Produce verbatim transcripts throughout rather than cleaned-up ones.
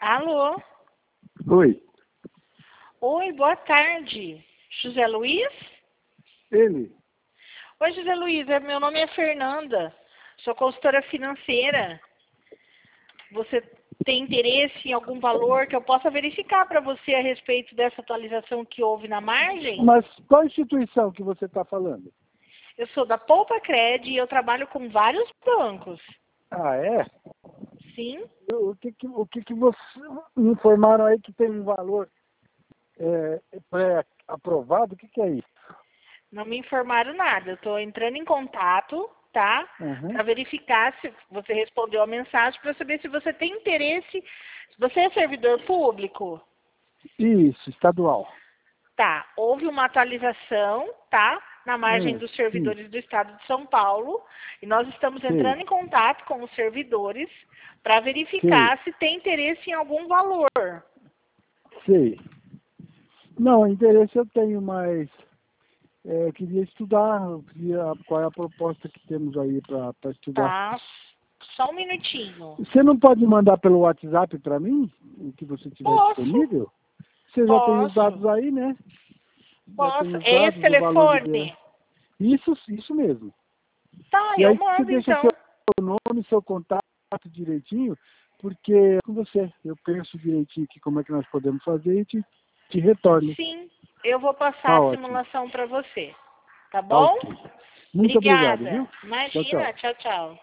Alô? Oi, Oi, boa tarde. José Luiz? ele? Oi, José Luiz, é- meu nome é Fernanda. Sou consultora financeira. Você tem interesse em algum valor que eu possa verificar para você a respeito dessa atualização que houve na margem? Mas qual instituição que você está falando? Eu sou da Poupa Cred e eu trabalho com vários bancos. Ah, é? Sim? O que que, o que que você me informaram aí que tem um valor é, pré-aprovado? O que que é isso? Não me informaram nada. Eu estou entrando em contato, tá? Uhum. Para verificar se você respondeu a mensagem, para saber se você tem interesse. Você é servidor público? Isso, estadual. Tá. Houve uma atualização, tá? Na margem Hum, dos sim, servidores do Estado de São Paulo. E nós estamos sei, entrando em contato com os servidores para sei, verificar se tem interesse em algum valor. sei. Não, interesse eu tenho, mas é, eu queria estudar, eu queria, qual é a proposta que temos aí para estudar. Tá? Só um minutinho. Você não pode mandar pelo WhatsApp para mim, o que você tiver Posso, disponível? Você já tem os posso, dados aí, né? Já tem posso. os É esse dados, o valor de... telefone? Isso, isso mesmo. Tá, E eu aí você mando deixa então. seu nome, seu contato direitinho, porque é com você, eu penso direitinho aqui como é que nós podemos fazer e te, te retorno. Sim, eu vou Tá passar a ótimo. simulação para você. Tá Tá bom? ok. Muito obrigado, Obrigada. viu? Tchau, tchau. Imagina, tchau, tchau.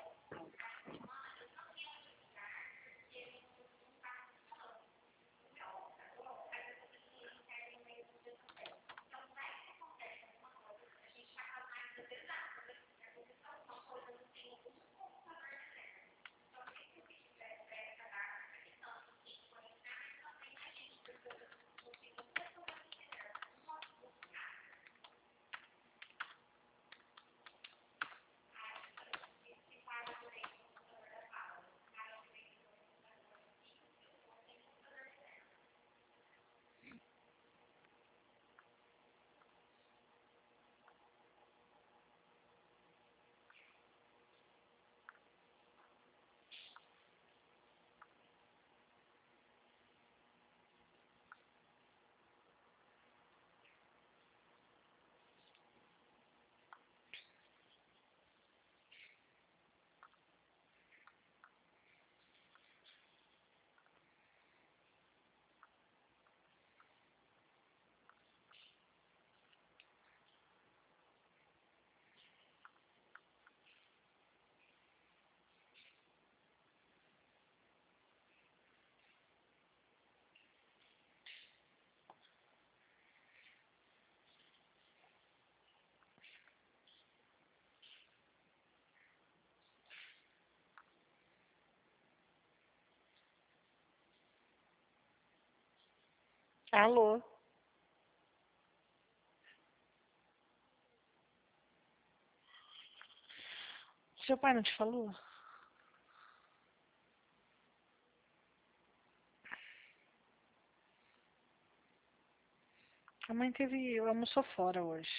Alô? Seu pai não te falou? A mãe teve, almoçou fora hoje.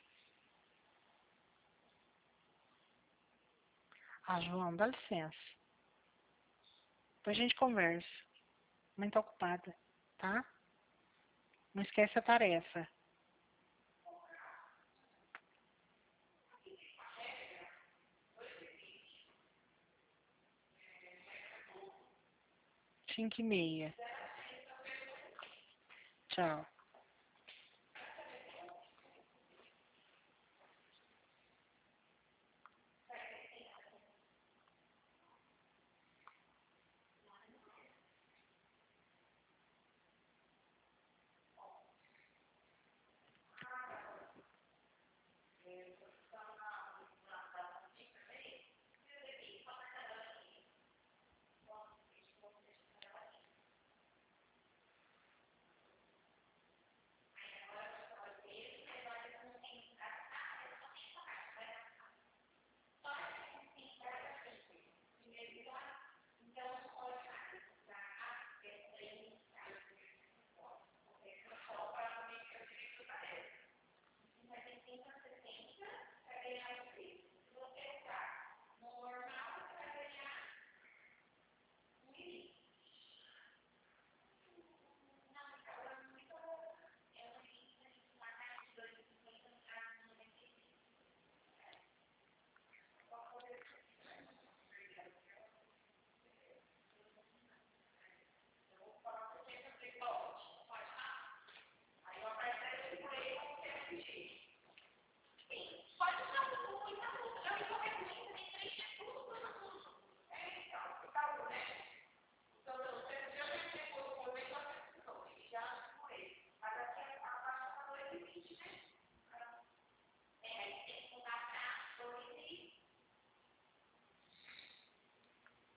Ah, João, dá licença. Depois a gente conversa. A mãe tá ocupada, tá? Não esquece a tarefa. Cinco e meia. Tchau.